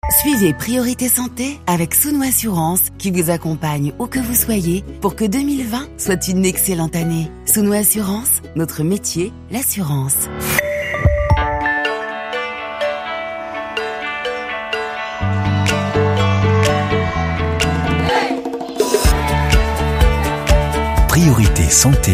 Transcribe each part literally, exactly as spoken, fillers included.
Suivez Priorité Santé avec Souno Assurance qui vous accompagne où que vous soyez pour que deux mille vingt soit une excellente année. Souno Assurance, notre métier, l'assurance. Priorité Santé,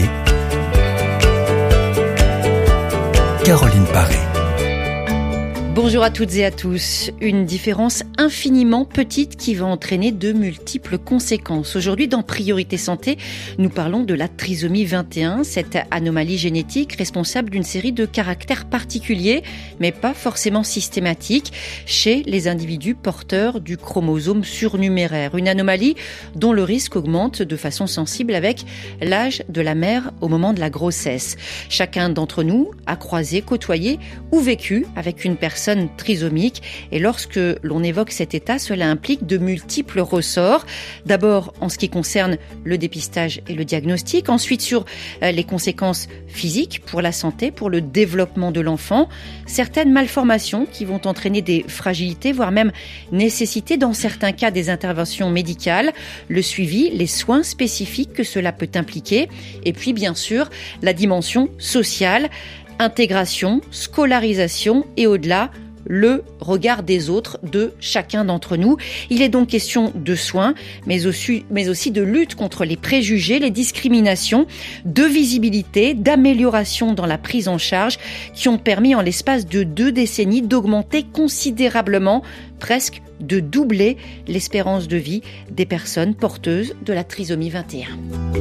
Caroline Paré. Bonjour à toutes et à tous. Une différence infiniment petite qui va entraîner de multiples conséquences. Aujourd'hui, dans Priorité Santé, nous parlons de la trisomie vingt et un, cette anomalie génétique responsable d'une série de caractères particuliers, mais pas forcément systématiques, chez les individus porteurs du chromosome surnuméraire. Une anomalie dont le risque augmente de façon sensible avec l'âge de la mère au moment de la grossesse. Chacun d'entre nous a croisé, côtoyé ou vécu avec une personne trisomique, et lorsque l'on évoque cet état, cela implique de multiples ressorts. D'abord en ce qui concerne le dépistage et le diagnostic, ensuite sur les conséquences physiques pour la santé, pour le développement de l'enfant, certaines malformations qui vont entraîner des fragilités, voire même nécessiter dans certains cas des interventions médicales, le suivi, les soins spécifiques que cela peut impliquer, et puis bien sûr la dimension sociale, intégration, scolarisation et au-delà, le regard des autres de chacun d'entre nous. Il est donc question de soins, mais aussi, mais aussi de lutte contre les préjugés, les discriminations, de visibilité, d'amélioration dans la prise en charge qui ont permis en l'espace de deux décennies d'augmenter considérablement, presque de doubler l'espérance de vie des personnes porteuses de la trisomie vingt et un.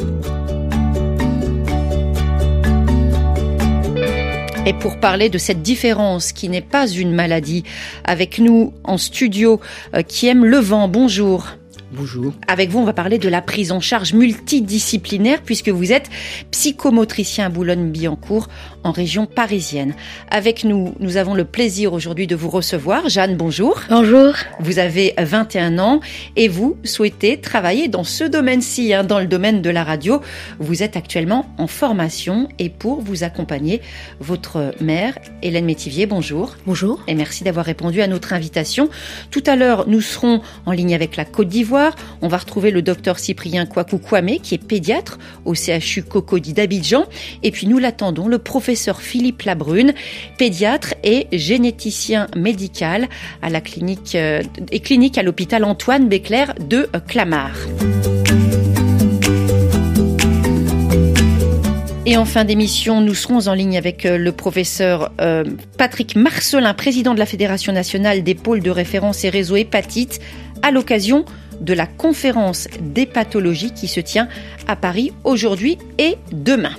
Et pour parler de cette différence qui n'est pas une maladie, avec nous en studio, euh, qui aime le vent, bonjour. Bonjour. Avec vous, on va parler de la prise en charge multidisciplinaire puisque vous êtes psychomotricien à Boulogne-Billancourt en région parisienne. Avec nous, nous avons le plaisir aujourd'hui de vous recevoir. Jeanne, bonjour. Bonjour. Vous avez vingt et un ans et vous souhaitez travailler dans ce domaine-ci, hein, dans le domaine de la radio. Vous êtes actuellement en formation et pour vous accompagner, votre mère, Hélène Métivier, bonjour. Bonjour. Et merci d'avoir répondu à notre invitation. Tout à l'heure, nous serons en ligne avec la Côte d'Ivoire. On va retrouver le docteur Cyprien Kouakou Kwame, qui est pédiatre au C H U Cocody d'Abidjan. Et puis nous l'attendons, le professeur Philippe Labrune, pédiatre et généticien médical à la clinique, euh, et clinique à l'hôpital Antoine Bécler de euh, Clamart. Et en fin d'émission, nous serons en ligne avec le professeur euh, Patrick Marcelin, président de la Fédération nationale des pôles de référence et réseau hépatite, à l'occasion de la conférence d'hépatologie qui se tient à Paris aujourd'hui et demain.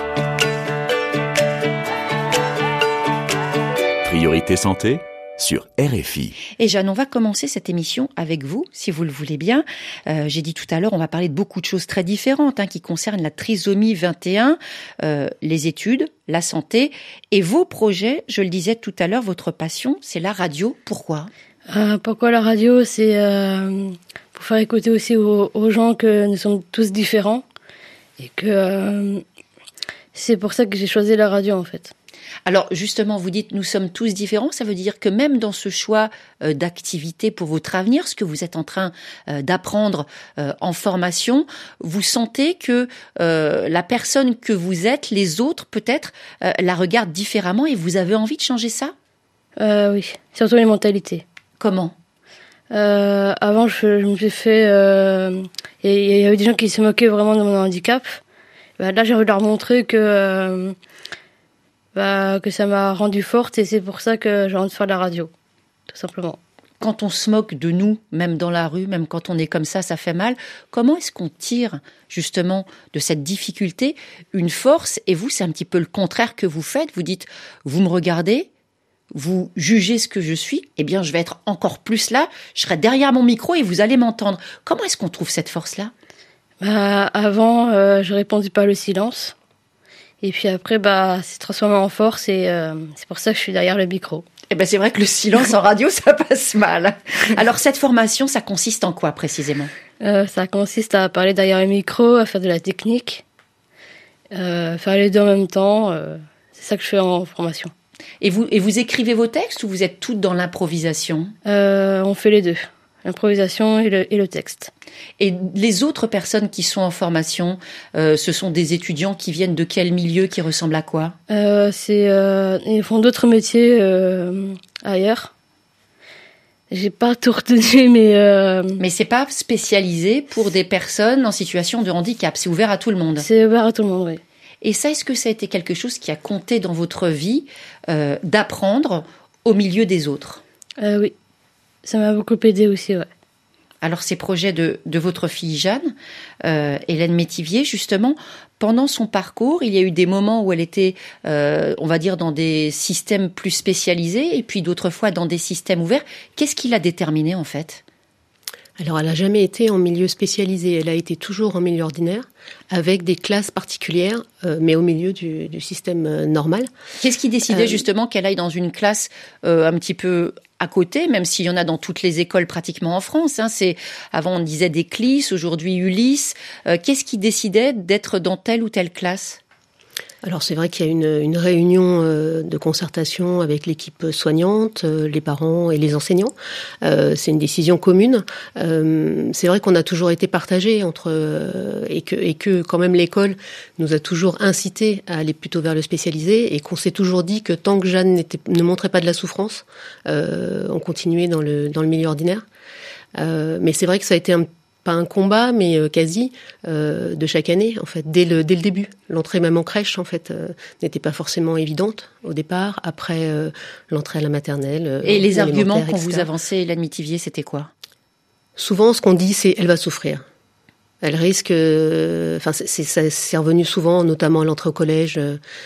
Priorité Santé sur R F I. Et Jeanne, on va commencer cette émission avec vous, si vous le voulez bien. Euh, j'ai dit tout à l'heure, on va parler de beaucoup de choses très différentes hein, qui concernent la trisomie vingt et un, euh, les études, la santé et vos projets. Je le disais tout à l'heure, votre passion, c'est la radio. Pourquoi ? Euh, pourquoi la radio ? C'est euh, pour faire écouter aussi aux, aux gens que nous sommes tous différents et que euh, c'est pour ça que j'ai choisi la radio en fait. Alors justement, vous dites nous sommes tous différents, ça veut dire que même dans ce choix euh, d'activité pour votre avenir, ce que vous êtes en train euh, d'apprendre euh, en formation, vous sentez que euh, la personne que vous êtes, les autres peut-être, euh, la regardent différemment et vous avez envie de changer ça ? euh, Oui, surtout les mentalités. Comment ? euh, Avant, je, je me suis fait... Euh, et il y avait des gens qui se moquaient vraiment de mon handicap. Bah, là, j'ai envie de leur montrer que... Euh, bah, que ça m'a rendue forte et c'est pour ça que j'ai envie de faire de la radio, tout simplement. Quand on se moque de nous, même dans la rue, même quand on est comme ça, ça fait mal. Comment est-ce qu'on tire justement de cette difficulté une force ? Et vous, c'est un petit peu le contraire que vous faites. Vous dites, vous me regardez, vous jugez ce que je suis, eh bien je vais être encore plus là, je serai derrière mon micro et vous allez m'entendre. Comment est-ce qu'on trouve cette force-là ? Bah, avant, euh, je répondais pas le silence. Et puis après, bah, c'est transformé en force et euh, c'est pour ça que je suis derrière le micro. Eh ben, c'est vrai que le silence en radio, ça passe mal. Alors, cette formation, ça consiste en quoi précisément ? euh, Ça consiste à parler derrière le micro, à faire de la technique, euh, faire les deux en même temps. Euh, c'est ça que je fais en formation. Et vous, et vous écrivez vos textes ou vous êtes toutes dans l'improvisation ? euh, On fait les deux, l'improvisation et le, et le texte. Et les autres personnes qui sont en formation, euh, ce sont des étudiants qui viennent de quel milieu, qui ressemblent à quoi ? euh, c'est, euh, Ils font d'autres métiers euh, ailleurs. J'ai pas tout retenu, mais... Euh, Mais c'est pas spécialisé pour des personnes en situation de handicap, c'est ouvert à tout le monde. C'est ouvert à tout le monde, oui. Et ça, est-ce que ça a été quelque chose qui a compté dans votre vie, euh, d'apprendre au milieu des autres ? euh, Oui, ça m'a beaucoup aidé aussi, ouais. Alors, ces projets de, de votre fille Jeanne, euh, Hélène Métivier, justement, pendant son parcours, il y a eu des moments où elle était, euh, on va dire, dans des systèmes plus spécialisés, et puis d'autres fois dans des systèmes ouverts. Qu'est-ce qui l'a déterminée, en fait ? Alors, elle n'a jamais été en milieu spécialisé. Elle a été toujours en milieu ordinaire, avec des classes particulières, euh, mais au milieu du, du système euh, normal. Qu'est-ce qui décidait Euh, justement qu'elle aille dans une classe euh, un petit peu à côté, même s'il y en a dans toutes les écoles pratiquement en France, hein, c'est, avant on disait des C L I S, aujourd'hui Ulysse. Euh, qu'est-ce qui décidait d'être dans telle ou telle classe ? Alors c'est vrai qu'il y a une, une réunion euh, de concertation avec l'équipe soignante, euh, les parents et les enseignants. Euh, c'est une décision commune. Euh, c'est vrai qu'on a toujours été partagés entre euh, et que et que quand même l'école nous a toujours incité à aller plutôt vers le spécialisé et qu'on s'est toujours dit que tant que Jeanne n'était, ne montrait pas de la souffrance, euh, on continuait dans le dans le milieu ordinaire. Euh, mais c'est vrai que ça a été un pas un combat, mais euh, quasi, euh, de chaque année, en fait, dès le, dès le début. L'entrée même en crèche, en fait, euh, n'était pas forcément évidente au départ. Après, euh, l'entrée à la maternelle. Euh, Et les arguments qu'on et cetera. vous avançait, Hélène Métivier, c'était quoi ? Souvent, ce qu'on dit, c'est « elle va souffrir ». Elle risque... Enfin, euh, c'est, c'est, c'est revenu souvent, notamment à l'entrée au collège.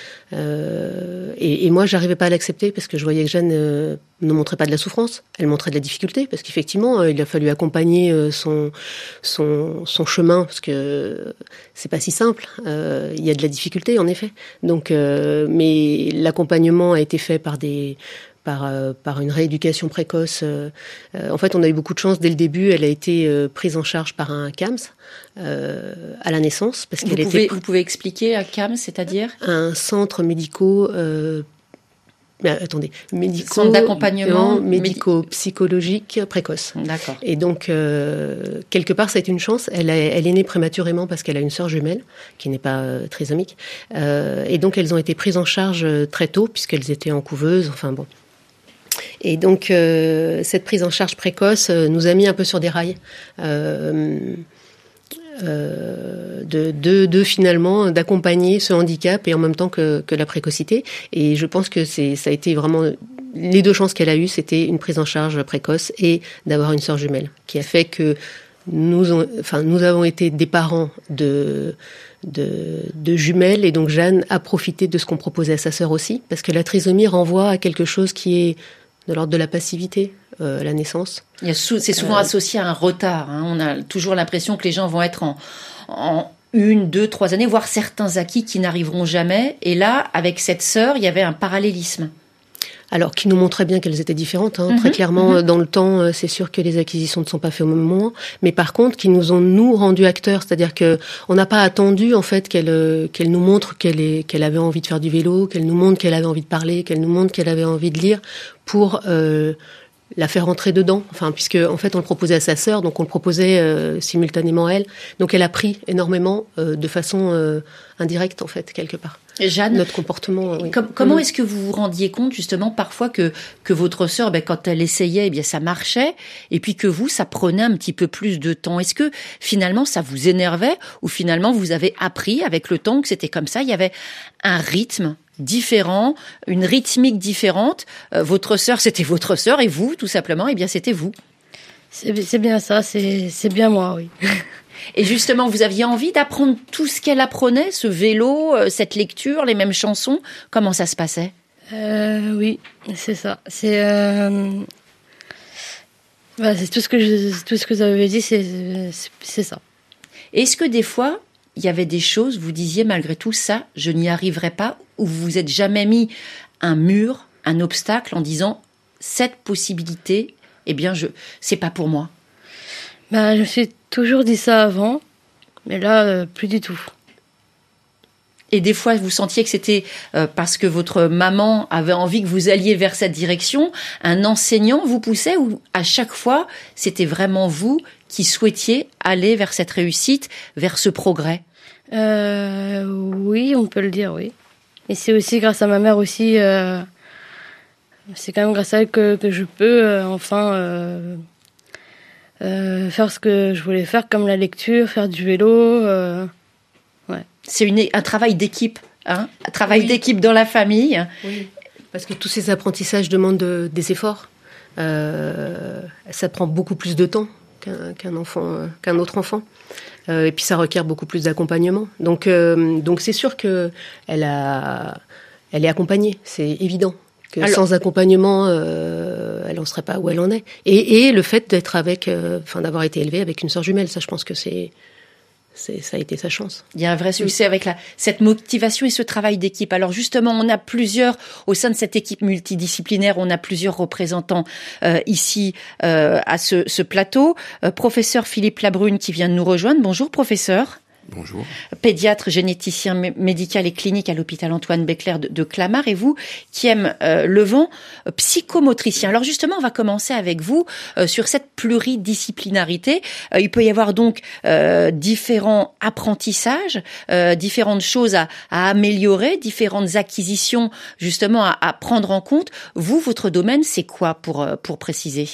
Euh, et, et moi, j'arrivais pas à l'accepter parce que je voyais que Jeanne euh, ne montrait pas de la souffrance. Elle montrait de la difficulté parce qu'effectivement, euh, il a fallu accompagner euh, son, son, son chemin parce que c'est pas si simple. Euh, il y a de la difficulté, en effet. Donc, euh, mais l'accompagnement a été fait par des... Par, euh, par une rééducation précoce. Euh, euh, en fait, on a eu beaucoup de chance dès le début. Elle a été euh, prise en charge par un C A M S euh, à la naissance. Parce vous, qu'elle pouvez, était... vous pouvez expliquer à C A M, c'est-à-dire ? Un centre médico... Euh, mais attendez, médico... Centre d'accompagnement médico-psychologique précoce. D'accord. Et donc, euh, quelque part, ça a été une chance. Elle, a, elle est née prématurément parce qu'elle a une sœur jumelle qui n'est pas euh, trisomique. Euh, et donc, elles ont été prises en charge très tôt puisqu'elles étaient en couveuse. Enfin bon... Et donc, euh, cette prise en charge précoce euh, nous a mis un peu sur des rails euh, euh, de, de, de finalement d'accompagner ce handicap et en même temps que, que la précocité. Et je pense que c'est, ça a été vraiment les deux chances qu'elle a eues, c'était une prise en charge précoce et d'avoir une sœur jumelle, qui a fait que nous, on, enfin, nous avons été des parents de De, de jumelles et donc Jeanne a profité de ce qu'on proposait à sa sœur aussi parce que la trisomie renvoie à quelque chose qui est de l'ordre de la passivité euh, à la naissance. Il y a sou- c'est souvent euh, associé à un retard. Hein. On a toujours l'impression que les gens vont être en, en une, deux, trois années, voire certains acquis qui n'arriveront jamais. Et là, avec cette sœur, il y avait un parallélisme. Alors, qui nous montrait bien qu'elles étaient différentes. Hein. Mm-hmm, Très clairement, mm-hmm. Dans le temps, c'est sûr que les acquisitions ne sont pas faites au même moment. Mais par contre, qui nous ont, nous, rendus acteurs. C'est-à-dire que on n'a pas attendu, en fait, qu'elle, qu'elle nous montre qu'elle, est, qu'elle avait envie de faire du vélo, qu'elle nous montre qu'elle avait envie de parler, qu'elle nous montre qu'elle avait envie de lire pour... Euh, la faire rentrer dedans, enfin puisque en fait on le proposait à sa sœur, donc on le proposait euh, simultanément à elle, donc elle a pris énormément euh, de façon euh, indirecte en fait quelque part. Jeanne, notre comportement. Oui. Com- comment mmh. est-ce que vous vous rendiez compte justement parfois que que votre sœur, ben, quand elle essayait, eh bien ça marchait, et puis que vous ça prenait un petit peu plus de temps. Est-ce que finalement ça vous énervait ou finalement vous avez appris avec le temps que c'était comme ça, il y avait un rythme différent, une rythmique différente. Euh, votre sœur, c'était votre sœur et vous, tout simplement, eh bien, c'était vous. C'est, c'est bien ça, c'est, c'est bien moi, oui. Et justement, vous aviez envie d'apprendre tout ce qu'elle apprenait, ce vélo, euh, cette lecture, les mêmes chansons. Comment ça se passait ? euh, Oui, c'est ça. C'est, euh... bah, c'est tout ce que je, tout ce que vous avez dit, c'est, c'est, c'est ça. Est-ce que des fois, il y avait des choses, vous disiez malgré tout ça, je n'y arriverai pas, ou vous vous êtes jamais mis un mur, un obstacle en disant cette possibilité, eh bien, je, c'est pas pour moi. Bah, je me suis toujours dit ça avant, mais là, euh, plus du tout. Et des fois, vous sentiez que c'était euh, parce que votre maman avait envie que vous alliez vers cette direction, un enseignant vous poussait, ou à chaque fois, c'était vraiment vous qui souhaitiez aller vers cette réussite, vers ce progrès? Euh, oui, on peut le dire, oui. Et c'est aussi grâce à ma mère aussi, euh, c'est quand même grâce à elle que, que je peux euh, enfin euh, euh, faire ce que je voulais faire, comme la lecture, faire du vélo. Euh, ouais. C'est une, un travail d'équipe, hein, un travail oui. d'équipe dans la famille. Oui, parce que tous ces apprentissages demandent de, des efforts. Euh, ça prend beaucoup plus de temps qu'un, qu'un enfant, euh, qu'un autre enfant. Euh, et puis ça requiert beaucoup plus d'accompagnement. Donc, euh, donc c'est sûr que elle a, elle est accompagnée, c'est évident. Que Alors, sans accompagnement, euh, elle en serait pas où elle en est. Et, et le fait d'être avec, euh, enfin d'avoir été élevée avec une sœur jumelle, ça, je pense que c'est, c'est, ça a été sa chance. Il y a un vrai succès oui. avec la, cette motivation et ce travail d'équipe. Alors justement, on a plusieurs, au sein de cette équipe multidisciplinaire, on a plusieurs représentants euh, ici euh, à ce, ce plateau. Euh, professeur Philippe Labrune qui vient de nous rejoindre. Bonjour professeur. Bonjour. Pédiatre, généticien médical et clinique à l'hôpital Antoine Becler de, de Clamart, et vous qui aime euh, le vent, euh, psychomotricien. Alors justement, on va commencer avec vous euh, sur cette pluridisciplinarité. Euh, il peut y avoir donc euh, différents apprentissages, euh, différentes choses à, à améliorer, différentes acquisitions justement à, à prendre en compte. Vous, votre domaine, c'est quoi pour pour préciser?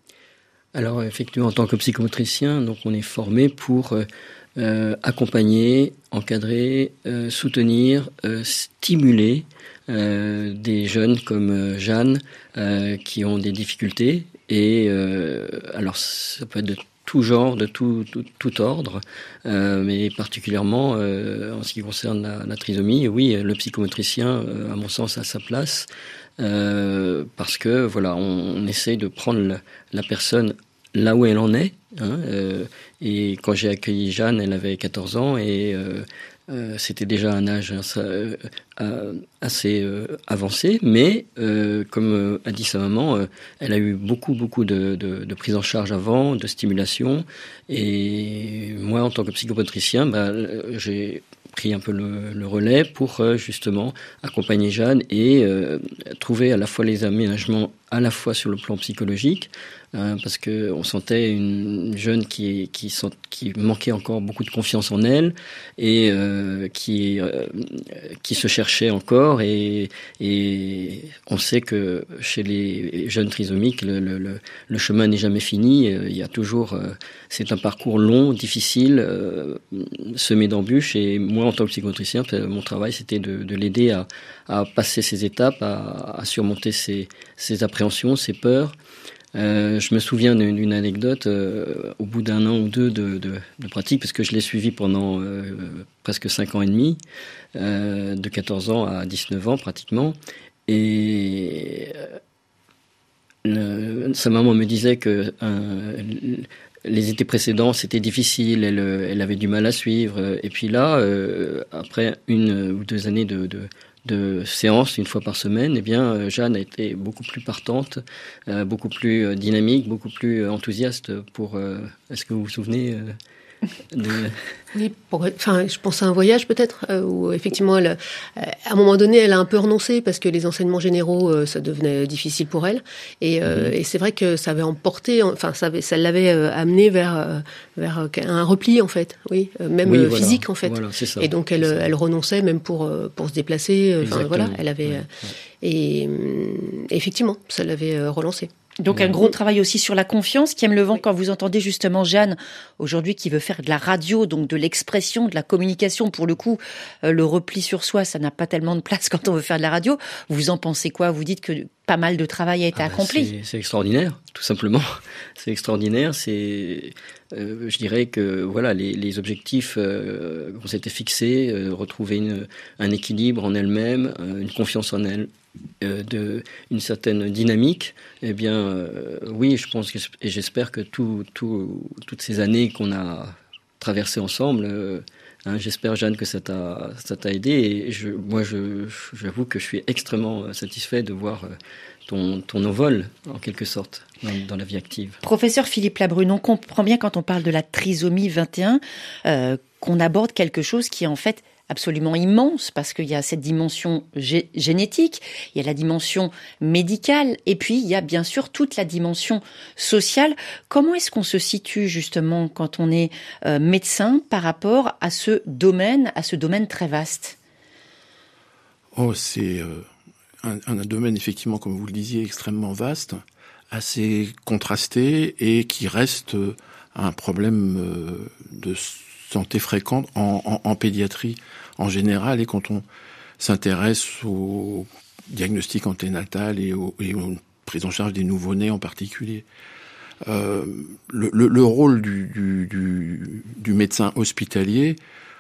Alors effectivement, en tant que psychomotricien, donc on est formé pour euh, Euh, accompagner, encadrer, euh, soutenir, euh, stimuler euh, des jeunes comme euh, Jeanne euh, qui ont des difficultés. Et euh, alors ça peut être de tout genre, de tout, tout, tout ordre, euh, mais particulièrement euh, en ce qui concerne la, la trisomie, oui, le psychomotricien, euh, à mon sens, a sa place. Euh, parce que voilà, on, on essaye de prendre la, la personne là où elle en est. Hein, euh, et quand j'ai accueilli Jeanne, elle avait quatorze ans et euh, euh, c'était déjà un âge euh, euh, assez euh, avancé. Mais euh, comme euh, a dit sa maman, euh, elle a eu beaucoup, beaucoup de, de, de prise en charge avant, de stimulation. Et moi, en tant que psychomotricien, bah, j'ai pris un peu le, le relais pour euh, justement accompagner Jeanne et euh, trouver à la fois les aménagements à la fois sur le plan psychologique, euh, parce que on sentait une jeune qui qui, sent, qui manquait encore beaucoup de confiance en elle et euh, qui euh, qui se cherchait encore, et et on sait que chez les jeunes trisomiques le le, le, le chemin n'est jamais fini. Il y a toujours euh, c'est un parcours long, difficile, euh, semé d'embûches, et moi en tant que psychomotricien, mon travail c'était de, de l'aider à à passer ces étapes, à, à surmonter ses ses appréhensions, ses peurs. Euh, je me souviens d'une, d'une anecdote euh, au bout d'un an ou deux de, de, de pratique, parce que je l'ai suivi pendant euh, presque cinq ans et demi, euh, de quatorze ans à dix-neuf ans pratiquement. Et euh, le, sa maman me disait que euh, les étés précédents c'était difficile, elle, elle avait du mal à suivre. Et puis là, euh, après une ou deux années de, de de séances une fois par semaine, eh bien Jeanne a été beaucoup plus partante, euh, beaucoup plus dynamique, beaucoup plus enthousiaste pour. Euh, est-ce que vous vous souvenez euh, de... Oui, pour, enfin, je pense à un voyage peut-être euh, où effectivement, elle, euh, à un moment donné, elle a un peu renoncé parce que les enseignements généraux, euh, ça devenait difficile pour elle. Et, euh, mmh. et c'est vrai que ça avait emporté, enfin, ça, avait, ça l'avait euh, amené vers euh, vers un repli en fait, oui, euh, même oui, euh, voilà. physique en fait. Voilà, c'est ça. Et donc elle, elle renonçait même pour pour se déplacer. Enfin voilà, elle avait ouais, ouais. et, et effectivement, ça l'avait euh, relancé. Donc un gros travail aussi sur la confiance. Qui aime le vent, oui. Quand vous entendez justement Jeanne aujourd'hui qui veut faire de la radio, donc de l'expression, de la communication, pour le coup euh, le repli sur soi, ça n'a pas tellement de place quand on veut faire de la radio. Vous en pensez quoi? Vous dites que pas mal de travail a été ah, accompli. C'est, c'est extraordinaire, tout simplement. C'est extraordinaire. C'est, euh, je dirais que voilà, les, les objectifs euh, qu'on s'était fixés, euh, retrouver une, un équilibre en elle-même, euh, une confiance en elle. Euh, de une certaine dynamique, eh bien euh, oui, je pense que, et j'espère que tout, tout, toutes ces années qu'on a traversées ensemble, euh, hein, j'espère Jeanne que ça t'a, ça t'a aidé, et je, moi je, j'avoue que je suis extrêmement satisfait de voir ton, ton envol en quelque sorte dans, dans la vie active. Professeur Philippe Labrune, on comprend bien quand on parle de la trisomie vingt et un euh, qu'on aborde quelque chose qui est en fait absolument immense parce qu'il y a cette dimension gé- génétique, il y a la dimension médicale et puis il y a bien sûr toute la dimension sociale. Comment est-ce qu'on se situe justement quand on est euh, médecin par rapport à ce domaine, à ce domaine très vaste ? Oh, c'est euh, un, un domaine effectivement, comme vous le disiez, extrêmement vaste, assez contrasté et qui reste euh, un problème euh, de santé fréquente en, en, en pédiatrie en général, et quand on s'intéresse au diagnostic anténatal et, au, et aux prise en charge des nouveau-nés en particulier. Euh, le, le, le rôle du, du, du, du médecin hospitalier,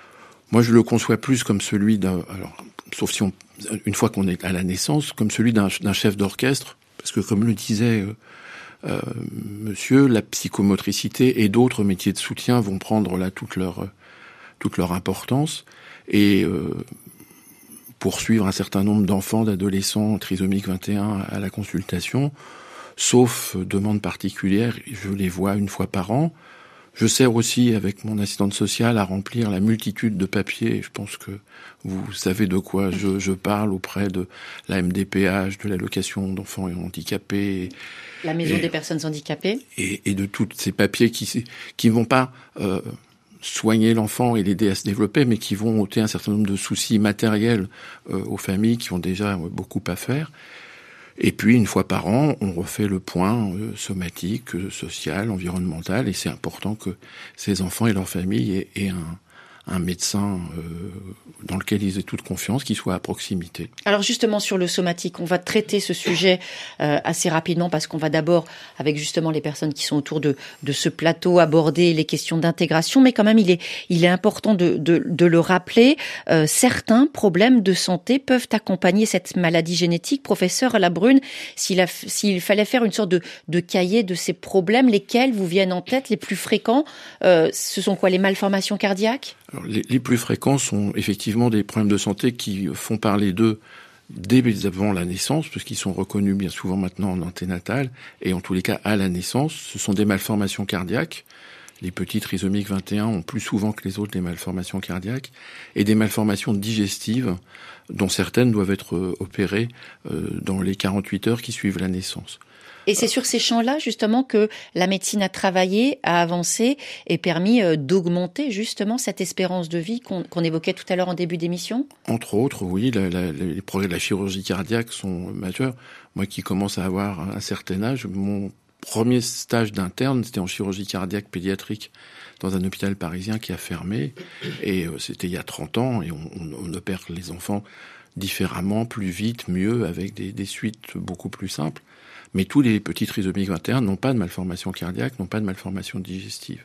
moi je le conçois plus comme celui d'un, alors, sauf si on, une fois qu'on est à la naissance, comme celui d'un, d'un chef d'orchestre, parce que comme le disait euh, euh, monsieur, la psychomotricité et d'autres métiers de soutien vont prendre là toute leur, toute leur importance, et euh, poursuivre un certain nombre d'enfants, d'adolescents trisomiques vingt et un à la consultation, sauf demande particulière, je les vois une fois par an. Je sers aussi avec mon assistante sociale à remplir la multitude de papiers. Je pense que vous savez de quoi je, je parle auprès de la M D P H, de l'allocation d'enfants handicapés. La maison et, des personnes handicapées. Et, et de tous ces papiers qui qui vont pas euh, soigner l'enfant et l'aider à se développer, mais qui vont ôter un certain nombre de soucis matériels euh, aux familles qui ont déjà beaucoup à faire. Et puis, une fois par an, on refait le point euh, somatique, euh, social, environnemental, et c'est important que ces enfants et leurs familles aient, aient un, un médecin euh, dans lequel ils aient toute confiance, qui soit à proximité. Alors justement, sur le somatique, on va traiter ce sujet euh, assez rapidement, parce qu'on va d'abord, avec justement les personnes qui sont autour de, de ce plateau, aborder les questions d'intégration, mais quand même, il est, il est important de, de, de le rappeler. Euh, certains problèmes de santé peuvent accompagner cette maladie génétique. Professeur Labrune, s'il, a, s'il fallait faire une sorte de, de cahier de ces problèmes, lesquels vous viennent en tête, les plus fréquents, euh, ce sont quoi, les malformations cardiaques ? Alors, les, les plus fréquents sont effectivement des problèmes de santé qui font parler d'eux dès avant la naissance, parce qu'ils sont reconnus bien souvent maintenant en anténatal, et en tous les cas à la naissance. Ce sont des malformations cardiaques. Les petits trisomiques vingt et un ont plus souvent que les autres des malformations cardiaques, et des malformations digestives, dont certaines doivent être opérées euh, dans les quarante-huit heures qui suivent la naissance. Et c'est sur ces champs-là, justement, que la médecine a travaillé, a avancé et permis d'augmenter, justement, cette espérance de vie qu'on, qu'on évoquait tout à l'heure en début d'émission ? Entre autres, oui, la, la, les progrès de la chirurgie cardiaque sont majeurs. Moi qui commence à avoir un certain âge, mon premier stage d'interne, c'était en chirurgie cardiaque pédiatrique dans un hôpital parisien qui a fermé. Et euh, c'était il y a trente ans, et on, on, on opère les enfants différemment, plus vite, mieux, avec des, des suites beaucoup plus simples. Mais tous les petits trisomiques vingt et un n'ont pas de malformation cardiaque, n'ont pas de malformation digestive.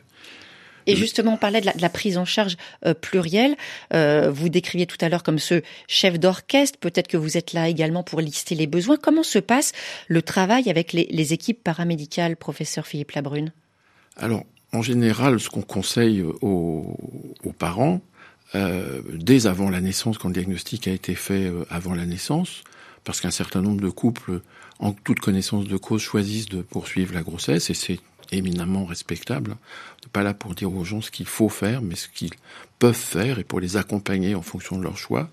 Et justement, on parlait de la, de la prise en charge euh, plurielle. Euh, vous décriviez tout à l'heure comme ce chef d'orchestre. Peut-être que vous êtes là également pour lister les besoins. Comment se passe le travail avec les, les équipes paramédicales, professeur Philippe Labrune ? Alors, en général, ce qu'on conseille aux, aux parents, euh, dès avant la naissance, quand le diagnostic a été fait euh, avant la naissance, parce qu'un certain nombre de couples, en toute connaissance de cause, choisissent de poursuivre la grossesse, et c'est éminemment respectable. On n'est pas là pour dire aux gens ce qu'il faut faire, mais ce qu'ils peuvent faire, et pour les accompagner en fonction de leur choix.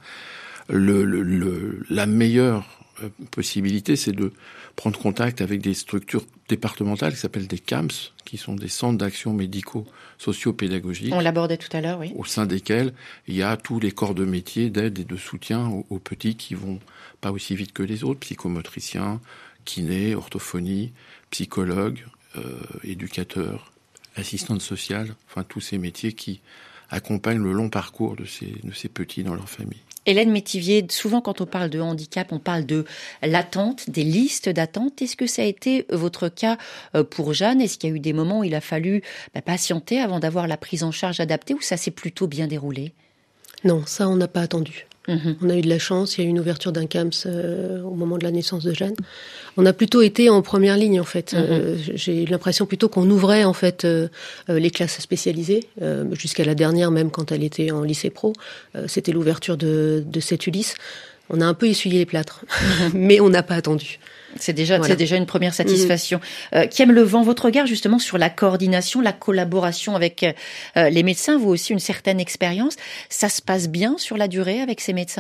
Le, le, le, la meilleure possibilité, c'est de prendre contact avec des structures départementales qui s'appellent des C A M S, qui sont des centres d'action médicaux socio-pédagogiques. On l'abordait tout à l'heure, oui. Au sein desquels il y a tous les corps de métier d'aide et de soutien aux, aux petits qui vont pas aussi vite que les autres, psychomotriciens, kinés, orthophonie, psychologues, euh, éducateurs, assistantes sociales, enfin tous ces métiers qui accompagnent le long parcours de ces, de ces petits dans leur famille. Hélène Métivier, souvent quand on parle de handicap, on parle de l'attente, des listes d'attente. Est-ce que ça a été votre cas pour Jeanne ? Est-ce qu'il y a eu des moments où il a fallu bah, patienter avant d'avoir la prise en charge adaptée, ou ça s'est plutôt bien déroulé ? Non, ça on n'a pas attendu. Mmh. On a eu de la chance, il y a eu une ouverture d'un C A M S euh, au moment de la naissance de Jeanne. On a plutôt été en première ligne en fait. Mmh. Euh, j'ai eu l'impression plutôt qu'on ouvrait en fait euh, les classes spécialisées euh, jusqu'à la dernière, même quand elle était en lycée pro. Euh, c'était l'ouverture de, de cette Ulysse. On a un peu essuyé les plâtres, mais on n'a pas attendu. C'est déjà, Voilà. c'est déjà une première satisfaction. Mmh. Euh, Kiem Levent, votre regard justement sur la coordination, la collaboration avec euh, les médecins, vous aussi une certaine expérience. Ça se passe bien sur la durée avec ces médecins ?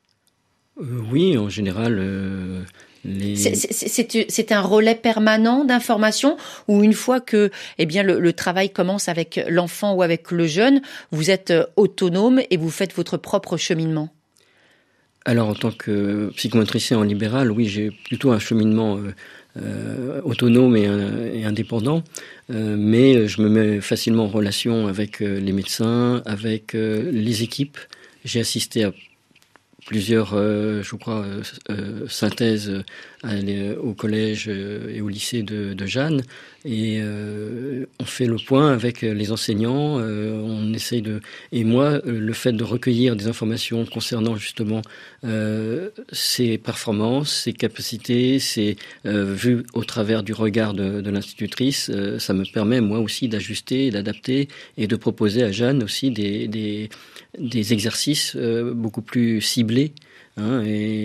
euh, Oui, en général... Euh... Les... C'est, c'est, c'est, c'est un relais permanent d'information où une fois que eh bien, le, le travail commence avec l'enfant ou avec le jeune, vous êtes autonome et vous faites votre propre cheminement. Alors en tant que psychomotricien en libéral, oui, j'ai plutôt un cheminement euh, euh, autonome et, euh, et indépendant, euh, mais je me mets facilement en relation avec euh, les médecins, avec euh, les équipes. J'ai assisté à plusieurs, euh, je crois, euh, euh, synthèses euh, au collège euh, et au lycée de, de Jeanne. Et euh, on fait le point avec les enseignants. Euh, on essaye de. Et moi, le fait de recueillir des informations concernant justement euh, ses performances, ses capacités, ses euh, vues au travers du regard de, de l'institutrice, euh, ça me permet moi aussi d'ajuster, d'adapter et de proposer à Jeanne aussi des des, des exercices euh, beaucoup plus ciblés. Hein,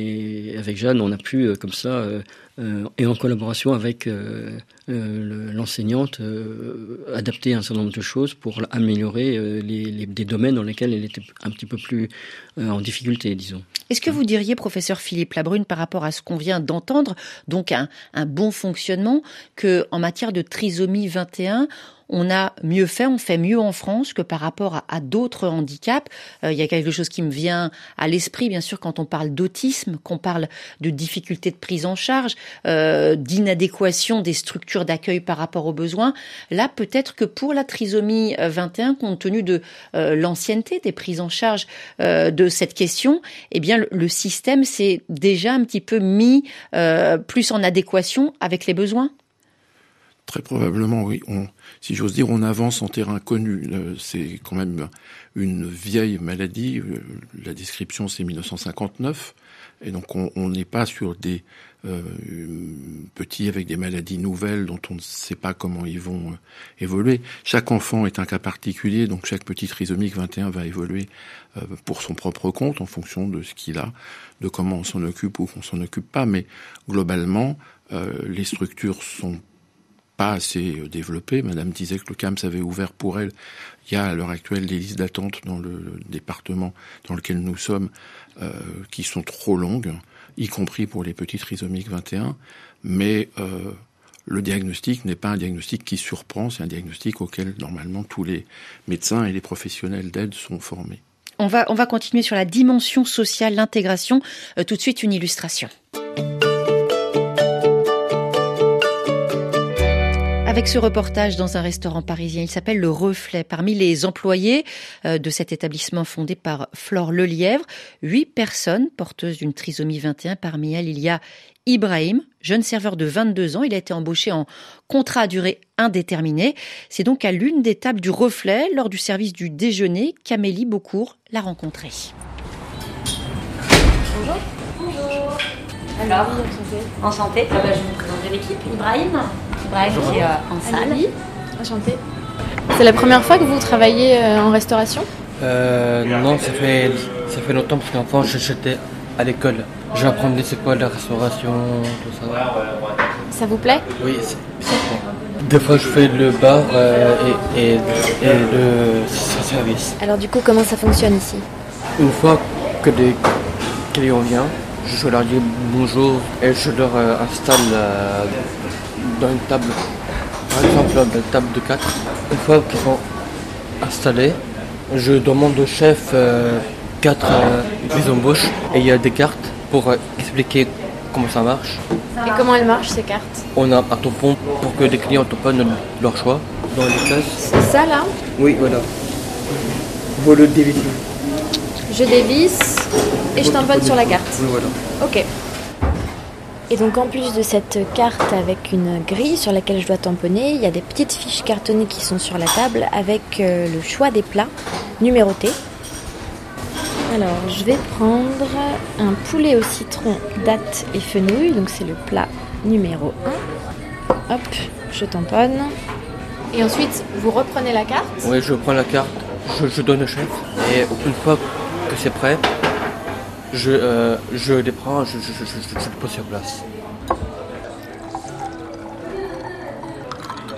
et avec Jeanne, on a pu euh, comme ça, euh, euh, et en collaboration avec euh, euh, l'enseignante, euh, adapter un certain nombre de choses pour améliorer euh, les, les, des domaines dans lesquels elle était un petit peu plus euh, en difficulté, disons. Est-ce que vous diriez, professeur Philippe Labrune, par rapport à ce qu'on vient d'entendre, donc un, un bon fonctionnement, que en matière de trisomie vingt et un, on a mieux fait, on fait mieux en France que par rapport à, à d'autres handicaps. Euh, il y a quelque chose qui me vient à l'esprit, bien sûr, quand on parle d'autisme, qu'on parle de difficultés de prise en charge, euh, d'inadéquation des structures d'accueil par rapport aux besoins. Là, peut-être que pour la trisomie vingt et un, compte tenu de euh, l'ancienneté des prises en charge euh, de cette question, eh bien, le, le système s'est déjà un petit peu mis euh, plus en adéquation avec les besoins. Très probablement, oui. On, si j'ose dire, on avance en terrain connu. C'est quand même une vieille maladie. La description, c'est mille neuf cent cinquante-neuf. Et donc, on n'est pas sur des euh, petits avec des maladies nouvelles dont on ne sait pas comment ils vont euh, évoluer. Chaque enfant est un cas particulier, donc chaque petit trisomique vingt et un va évoluer euh, pour son propre compte en fonction de ce qu'il a, de comment on s'en occupe ou qu'on s'en occupe pas. Mais globalement, euh, les structures sont pas assez développée. Madame disait que le C A M S avait ouvert pour elle. Il y a à l'heure actuelle des listes d'attente dans le département dans lequel nous sommes euh, qui sont trop longues, y compris pour les petits trisomiques vingt et un. Mais euh, le diagnostic n'est pas un diagnostic qui surprend, c'est un diagnostic auquel normalement tous les médecins et les professionnels d'aide sont formés. On va, on va continuer sur la dimension sociale, l'intégration. Euh, tout de suite, une illustration. Avec ce reportage dans un restaurant parisien, il s'appelle Le Reflet. Parmi les employés de cet établissement fondé par Flore Lelièvre, huit personnes porteuses d'une trisomie vingt et un. Parmi elles, il y a Ibrahim, jeune serveur de vingt-deux ans. Il a été embauché en contrat à durée indéterminée. C'est donc à l'une des tables du Reflet, lors du service du déjeuner, qu'Amélie Beaucourt l'a rencontré. Bonjour. Bonjour. Alors, enchantée. Ah bah, je vais vous présenter l'équipe. Ibrahim. Ibrahim qui est euh, en salle. Amélie. Enchantée. C'est la première fois que vous travaillez euh, en restauration ? euh, Non, ça fait, ça fait longtemps parce qu'enfant j'étais à l'école. Je apprenais c'est quoi la restauration, tout ça. Ça vous plaît ? Oui, c'est, c'est bon. Des fois je fais le bar euh, et, et, et le service. Alors du coup, comment ça fonctionne ici ? Une fois que des clients viennent, je leur dis bonjour et je leur euh, installe euh, dans une table, par exemple dans une table de quatre. Une fois qu'ils sont installés, je demande au chef euh, quatre euh, les embauches et il y a des cartes pour euh, expliquer comment ça marche. Et comment elles marchent ces cartes ? On a un tampon pour que les clients tamponnent leur choix dans les cases. C'est ça là ? Oui, voilà. Vous le dévissez. Je dévisse et je tamponne sur la carte. Oui, voilà. Ok. Et donc en plus de cette carte avec une grille sur laquelle je dois tamponner, il y a des petites fiches cartonnées qui sont sur la table avec euh, le choix des plats numérotés. Alors je vais prendre un poulet au citron, dattes et fenouil, donc c'est le plat numéro un. Hop, je tamponne. Et ensuite vous reprenez la carte ? Oui, je prends la carte, je, je donne au chef et une fois que c'est prêt, Je, euh, je les prends, je, je, je, je, je les pose sur place.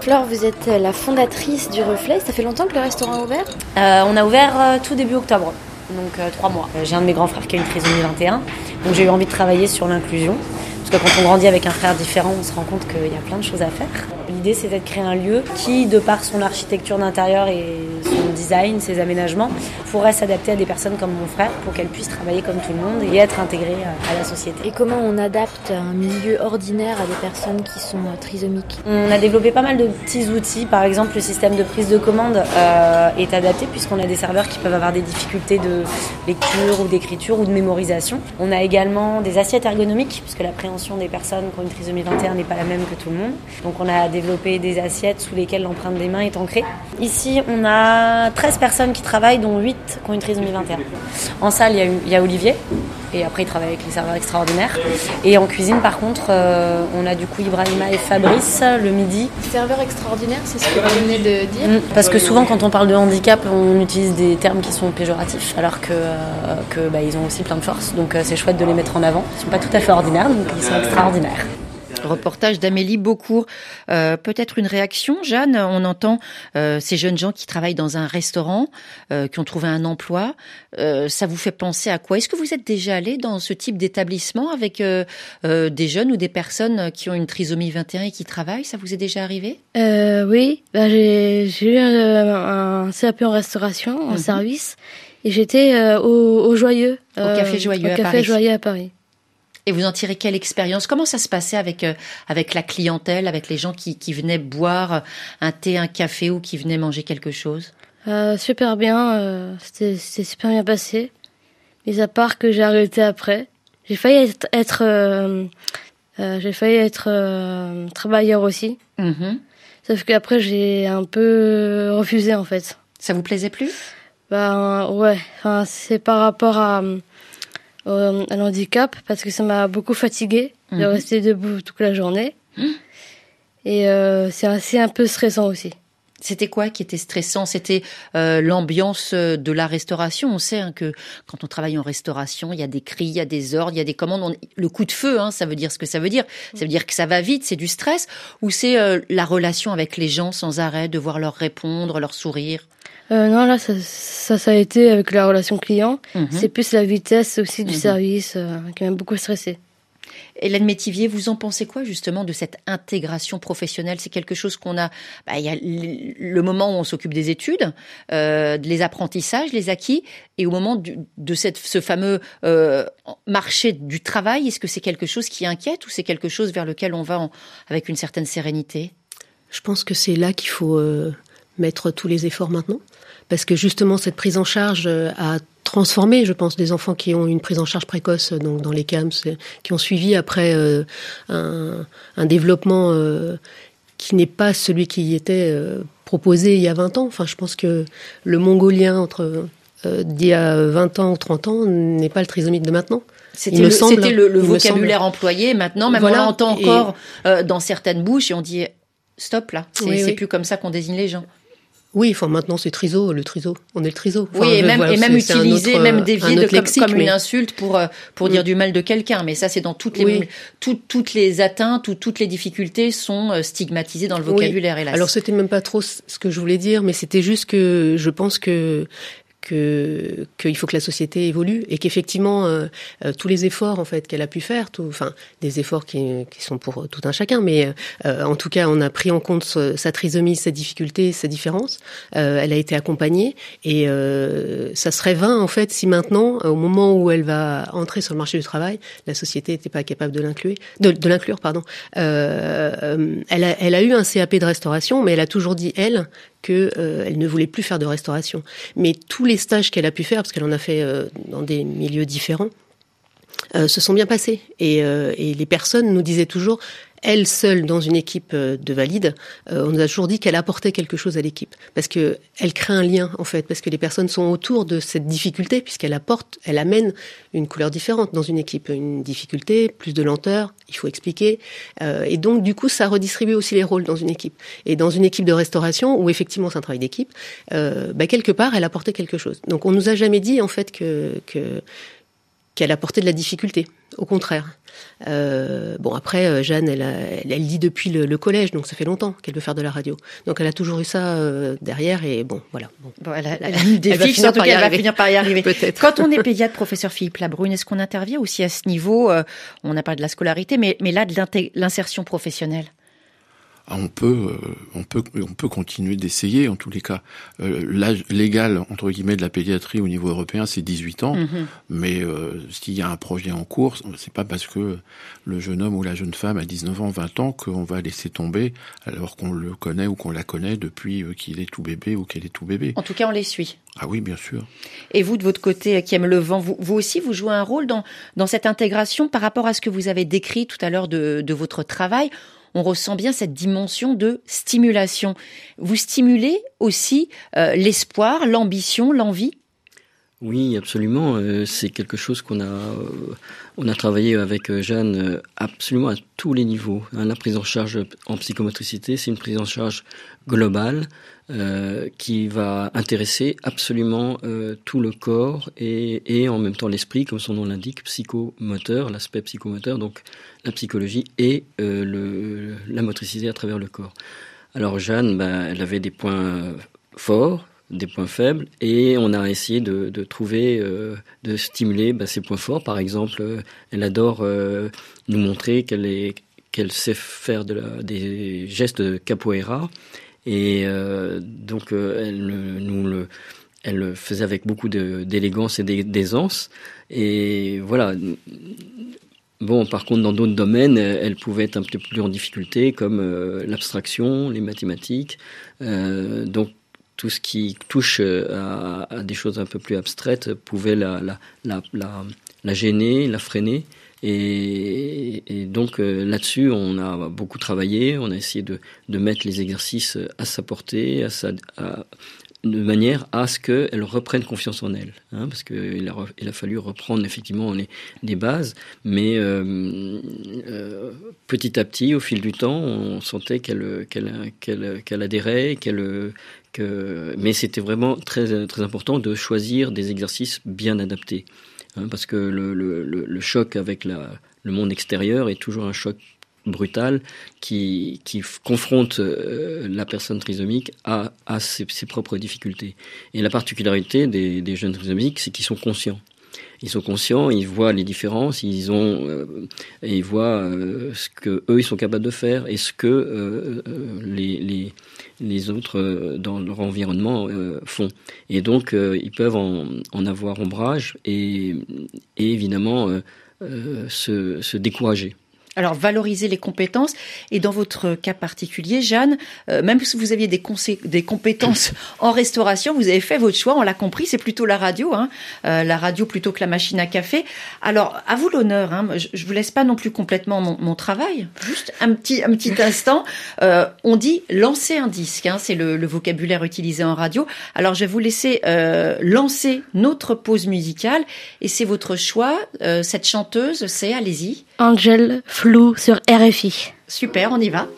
Flore, vous êtes la fondatrice du Reflet. Ça fait longtemps que le restaurant a ouvert ? euh, On a ouvert euh, tout début octobre, donc euh, trois mois. J'ai un de mes grands frères qui a une trisomie vingt et un, donc j'ai eu envie de travailler sur l'inclusion. Parce que quand on grandit avec un frère différent, on se rend compte qu'il y a plein de choses à faire. L'idée, c'était de créer un lieu qui, de par son architecture d'intérieur et son design, ses aménagements, pourrait s'adapter à des personnes comme mon frère pour qu'elles puissent travailler comme tout le monde et être intégrées à la société. Et comment on adapte un milieu ordinaire à des personnes qui sont trisomiques ? On a développé pas mal de petits outils. Par exemple, le système de prise de commande euh, est adapté puisqu'on a des serveurs qui peuvent avoir des difficultés de lecture ou d'écriture ou de mémorisation. On a également des assiettes ergonomiques puisque l'appréhension des personnes qui ont une trisomie vingt et un n'est pas la même que tout le monde. Donc on a développé des assiettes sous lesquelles l'empreinte des mains est ancrée. Ici, on a treize personnes qui travaillent, dont huit qui ont une trisomie vingt et un. En salle, il y a, il y a Olivier, et après il travaille avec les serveurs extraordinaires. Et en cuisine, par contre, euh, on a du coup Ibrahima et Fabrice le midi. Serveur extraordinaire, c'est ce que vous venez de dire ? Mmh, parce que souvent, quand on parle de handicap, on utilise des termes qui sont péjoratifs, alors que, euh, que bah, ils ont aussi plein de force. Donc euh, c'est chouette de les mettre en avant. Ils sont pas tout à fait ordinaires, donc ils sont extraordinaires. Reportage d'Amélie Beaucourt. Euh, peut-être une réaction, Jeanne. On entend euh, ces jeunes gens qui travaillent dans un restaurant, euh, qui ont trouvé un emploi. Euh, ça vous fait penser à quoi ? Est-ce que vous êtes déjà allé dans ce type d'établissement avec euh, euh, des jeunes ou des personnes qui ont une trisomie vingt et un et qui travaillent ? Ça vous est déjà arrivé ? euh, Oui, bah, j'ai, j'ai eu un, un C A P en restauration, en mm-hmm. service, et j'étais euh, au, au Joyeux. Au euh, Café Joyeux au à Café Paris. Joyeux à Paris. Et vous en tirez quelle expérience ? Comment ça se passait avec euh, avec la clientèle, avec les gens qui, qui venaient boire un thé, un café ou qui venaient manger quelque chose ? euh, Super bien, euh, c'était, c'était super bien passé. Mais à part que j'ai arrêté après, j'ai failli être, être euh, euh, j'ai failli être euh, travailleur aussi. Mm-hmm. Sauf qu'après j'ai un peu refusé en fait. Ça vous plaisait plus ? Bah ouais, enfin c'est par rapport à Euh, à l'handicap parce que ça m'a beaucoup fatiguée de mmh. rester debout toute la journée mmh. et euh, c'est assez un peu stressant aussi. C'était quoi qui était stressant ? C'était euh, l'ambiance de la restauration. On sait hein, que quand on travaille en restauration, il y a des cris, il y a des ordres, il y a des commandes. On... Le coup de feu, hein, ça veut dire ce que ça veut dire. Ça veut dire que ça va vite, c'est du stress. Ou c'est euh, la relation avec les gens sans arrêt, devoir leur répondre, leur sourire ? Euh, non, là, ça, ça, ça a été avec la relation client. Mmh. C'est plus la vitesse aussi du mmh. service euh, qui m'a beaucoup stressée. Hélène Métivier, vous en pensez quoi justement de cette intégration professionnelle ? C'est quelque chose qu'on a... Bah, il y a le moment où on s'occupe des études, euh, les apprentissages, les acquis, et au moment du, de cette, ce fameux euh, marché du travail, est-ce que c'est quelque chose qui inquiète ou c'est quelque chose vers lequel on va en, avec une certaine sérénité ? Je pense que c'est là qu'il faut euh, mettre tous les efforts maintenant. Parce que justement, cette prise en charge a transformé, je pense, des enfants qui ont une prise en charge précoce donc dans les C A M S, qui ont suivi après euh, un, un développement euh, qui n'est pas celui qui était euh, proposé il y a vingt ans. Enfin, je pense que le mongolien entre euh, d'il y a vingt ans ou trente ans n'est pas le trisomique de maintenant. C'était le, semble, c'était le, le vocabulaire employé. Maintenant, même voilà, on l'entend encore et... euh, dans certaines bouches et on dit stop là. C'est, oui, c'est oui. plus comme ça qu'on désigne les gens. Oui, enfin maintenant c'est triso, le triso. On est le triso. Enfin, oui, et même, voilà, et même utilisé, même dévié de, comme, lexique, comme mais... une insulte pour pour dire mm. du mal de quelqu'un. Mais ça, c'est dans toutes les oui. tout, toutes les atteintes ou toutes les difficultés sont stigmatisées dans le vocabulaire. Oui. Hélas. Alors c'était même pas trop ce que je voulais dire, mais c'était juste que je pense que que qu'il faut que la société évolue et qu'effectivement euh, euh, tous les efforts en fait qu'elle a pu faire, tout, enfin des efforts qui, qui sont pour tout un chacun, mais euh, en tout cas on a pris en compte sa, sa trisomie, sa difficulté, sa différence. Euh, elle a été accompagnée et euh, ça serait vain en fait si maintenant, au moment où elle va entrer sur le marché du travail, la société n'était pas capable de l'inclure, de, de l'inclure pardon. Euh, elle a, elle a eu un C A P de restauration, mais elle a toujours dit elle que euh, elle ne voulait plus faire de restauration. Mais tous les stages qu'elle a pu faire, parce qu'elle en a fait euh, dans des milieux différents, euh, se sont bien passés. Et, euh, et les personnes nous disaient toujours, elle seule dans une équipe de valides, euh, on nous a toujours dit qu'elle apportait quelque chose à l'équipe, parce que elle crée un lien en fait, parce que les personnes sont autour de cette difficulté, puisqu'elle apporte, elle amène une couleur différente dans une équipe, une difficulté, plus de lenteur, il faut expliquer, euh, et donc du coup ça redistribue aussi les rôles dans une équipe. Et dans une équipe de restauration où effectivement c'est un travail d'équipe, euh, bah, quelque part elle apportait quelque chose. Donc on nous a jamais dit en fait que que qu'elle apportait de la difficulté. Au contraire. Euh, bon, après, Jeanne, elle, a, elle, elle lit depuis le, le collège, donc ça fait longtemps qu'elle veut faire de la radio. Donc elle a toujours eu ça euh, derrière, et bon, voilà. Bon. Bon, elle, a, elle a mis des fixes, en tout cas, elle va finir par y arriver. Peut-être. Quand on est pédiatre, professeur Philippe Labrune, est-ce qu'on intervient aussi à ce niveau euh, on n'a pas de la scolarité, mais, mais là, de l'insertion professionnelle? On peut, euh, on peut, on peut continuer d'essayer. En tous les cas, euh, l'âge légal entre guillemets de la pédiatrie au niveau européen, c'est dix-huit ans. Mm-hmm. Mais euh, s'il y a un projet en cours, c'est pas parce que le jeune homme ou la jeune femme a dix-neuf ans, vingt ans qu'on va laisser tomber, alors qu'on le connaît ou qu'on la connaît depuis qu'il est tout bébé ou qu'elle est tout bébé. En tout cas, on les suit. Ah oui, bien sûr. Et vous, de votre côté, qui aime le vent, vous, vous aussi, vous jouez un rôle dans dans cette intégration par rapport à ce que vous avez décrit tout à l'heure de, de votre travail. On ressent bien cette dimension de stimulation. Vous stimulez aussi euh, l'espoir, l'ambition, l'envie? Oui, absolument. Euh, c'est quelque chose qu'on a, euh, on a travaillé avec Jeanne euh, absolument à tous les niveaux. Hein, la prise en charge en psychomotricité, c'est une prise en charge globale euh, qui va intéresser absolument euh, tout le corps et, et en même temps l'esprit, comme son nom l'indique, psychomoteur, l'aspect psychomoteur, donc la psychologie et euh, le, la motricité à travers le corps. Alors Jeanne, ben, elle avait des points forts, des points faibles, et on a essayé de, de trouver, euh, de stimuler ben, ses points forts. Par exemple, euh, elle adore euh, nous montrer qu'elle est, qu'elle sait faire de la, des gestes de capoeira, et euh, donc euh, elle nous le, elle le faisait avec beaucoup de, d'élégance et d'aisance, et voilà. Bon, par contre, dans d'autres domaines, elle pouvait être un peu plus en difficulté, comme euh, l'abstraction, les mathématiques, euh, donc tout ce qui touche à, à des choses un peu plus abstraites pouvait la, la, la, la, la gêner, la freiner. Et, et donc euh, là-dessus, on a beaucoup travaillé. On a essayé de, de mettre les exercices à sa portée, à sa, à, de manière à ce qu'elle reprenne confiance en elle. Hein, parce qu'il a, il a fallu reprendre effectivement les, les bases. Mais euh, euh, petit à petit, au fil du temps, on sentait qu'elle, qu'elle, qu'elle, qu'elle adhérait, qu'elle... Que, mais c'était vraiment très, très important de choisir des exercices bien adaptés. Hein, parce que le, le, le choc avec la, le monde extérieur est toujours un choc brutal qui, qui confronte euh, la personne trisomique à, à ses, ses propres difficultés. Et la particularité des, des jeunes trisomiques, c'est qu'ils sont conscients. Ils sont conscients, ils voient les différences, ils ont, euh, et ils voient euh, ce que eux ils sont capables de faire et ce que euh, euh, les, les les autres euh, dans leur environnement euh, font. Et donc euh, ils peuvent en, en avoir ombrage et, et évidemment euh, euh, se, se décourager. Alors, valoriser les compétences. Et dans votre cas particulier, Jeanne, euh, même si vous aviez des, consé- des compétences en restauration, vous avez fait votre choix, on l'a compris, c'est plutôt la radio, hein, euh, la radio plutôt que la machine à café. Alors, à vous l'honneur, hein, je, je vous laisse pas non plus complètement mon, mon travail, juste un petit, un petit instant. Euh, on dit lancer un disque, hein, c'est le, le vocabulaire utilisé en radio. Alors, je vais vous laisser euh, lancer notre pause musicale, et c'est votre choix. Euh, cette chanteuse, c'est, allez-y. Angel Flou sur R F I. Super, on y va.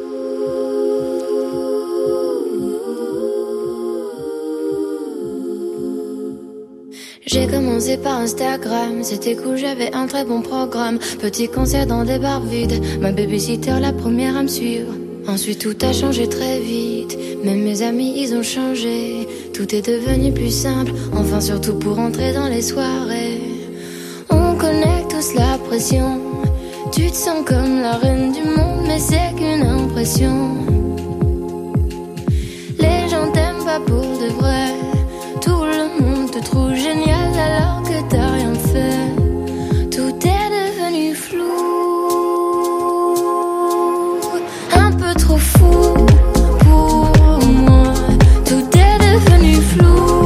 J'ai commencé par Instagram, c'était cool, j'avais un très bon programme. Petit concert dans des bars vides, ma babysitter la première à me suivre. Ensuite tout a changé très vite, même mes amis ils ont changé. Tout est devenu plus simple, enfin surtout pour entrer dans les soirées. On connaît tous la pression, tu te sens comme la reine du monde, mais c'est qu'une impression. Les gens t'aiment pas pour de vrai, tout le monde te trouve génial alors que t'as rien fait. Tout est devenu flou, un peu trop fou pour moi. Tout est devenu flou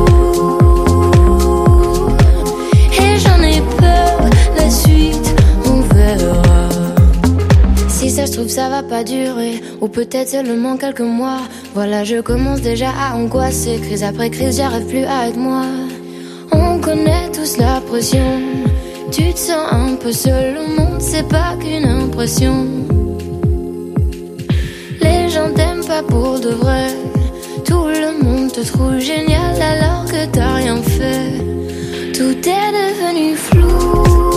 et j'en ai peur, la suite on verra. Si ça se trouve ça va pas durer, ou peut-être seulement quelques mois. Voilà, je commence déjà à angoisser, crise après crise, j'arrive plus à être moi. On connaît tous la pression, tu te sens un peu seul au monde, c'est pas qu'une impression. Les gens t'aiment pas pour de vrai, tout le monde te trouve génial alors que t'as rien fait. Tout est devenu flou,